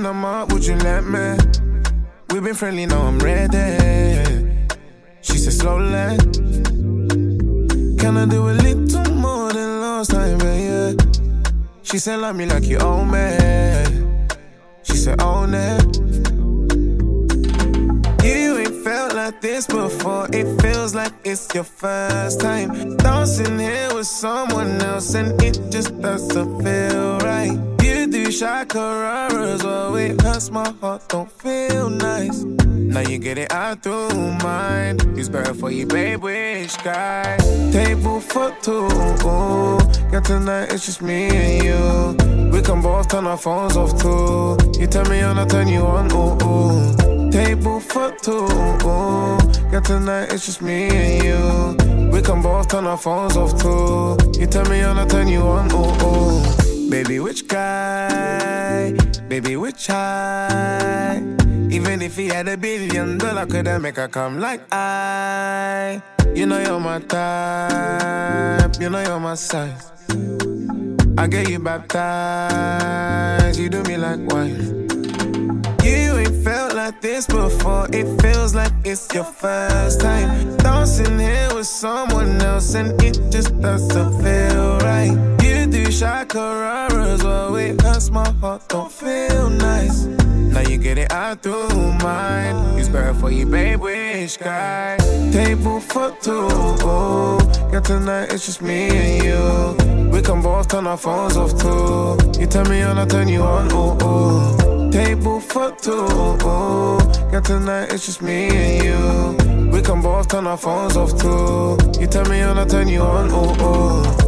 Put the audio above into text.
when I'm up, would you let me? We've been friendly, now I'm ready. She said slowly. Can I do a little more than last time, baby? She said love me like you own me. She said own it. You ain't felt like this before. It feels like it's your first time dancing here with someone else, and it just doesn't feel right. You do shakararas, oh it hurts my heart, don't feel nice. Now you get it out through mine. It's better for you, babe, which guy? Table for two, yeah, tonight it's just me and you. We can both turn our phones off too. You tell me and I turn you on, ooh. Table for two, yeah, tonight it's just me and you. We can both turn our phones off too. You tell me and I turn you on, ooh. Baby, which guy? Baby, which high? Even if he had $1 billion, could I make her come like I? You know you're my type, you know you're my size. I get you baptized, you do me like wine. You ain't felt like this before. It feels like it's your first time dancing here with someone else, and it just doesn't feel right. You do shakararas, oh it hurts my heart, don't feel nice. Now you get it out through mine. It's better for you, babe, which guy? Table for two, yeah, tonight it's just me and you. We can both turn our phones off too. You tell me and I turn you on, ooh. Table for two, yeah, tonight it's just me and you. We can both turn our phones off too. You tell me and I turn you on, ooh.